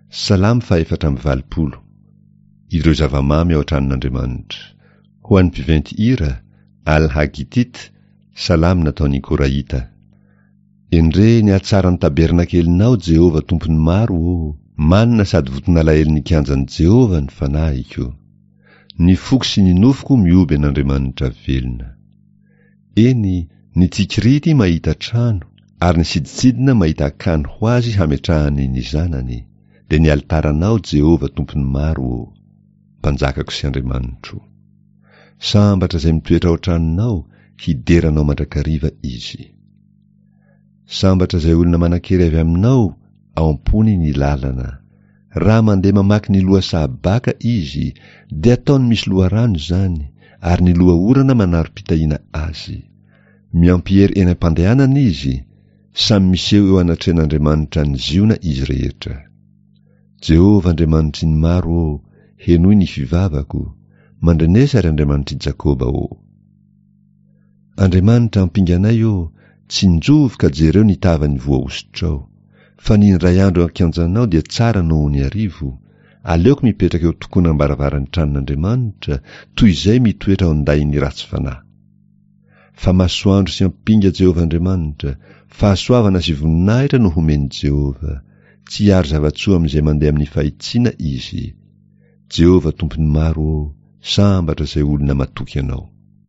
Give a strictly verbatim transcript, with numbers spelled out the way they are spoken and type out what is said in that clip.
Salamy faefatra amby valopolo. Ireo zavamamy ao an-tranon'Andriamanitra. Ho an'ny mpiventy hira, Al-Hagitit, salamy nataon'i Koraita. Endre ny atsara ny tabernakelinao, Jehova tompony maro, o manina sady votona laheliny kianjan'i Jehova ny fanahiko. Ny foko sy ny nofoko mioby an'Andriamanitra velona. Eny, ny tsikirity mahita trano, ary ny siditsidina mahita akany ho azy hametrahany ny zanany. De ny altaranao, Jehova tompony maro, o mpanjakako sy Andriamanitro. Sambatra izay mitoetra ao tranonao, hideranao mandrakariva izy. Sambatra izay olona manan-kery avy aminao, ao am-pony ny lalana. Raha mandeha mamaky ny loha sahabaka izy, de ataony misy loharano zany, ary ny loha orana manaro-pitahiana azy. Miampiery eny am-pandehanana izy, samy miseho eo anatren'Andriamanitra ny ziona izy rehetra. Jehova Andriamanitry ny maro, o henoy ny fivavako, mandrenesary Andriamanitry Jakoba, o Andriamanitra ampinganay, o tsy njovy ka jereo ny tavany voaositrao, fa ny ray andro ankianjanao dia tsara noho ny arivo. Aleoko mipetraka eo tokona ambaravarany tranon'Andriamanitra, toy izay mitoetra ao andainy ratsy fanahy. Fa masoandro sy ampinga Jehova Andriamanitra, fahasoavana sy voninahitra no homeny Jehova. Tsy hiaro zavatsoa amin'izay mandeha amin'ny fahitsiana izy. Jehova tompony maro, o sambatra izay olona matoky anao.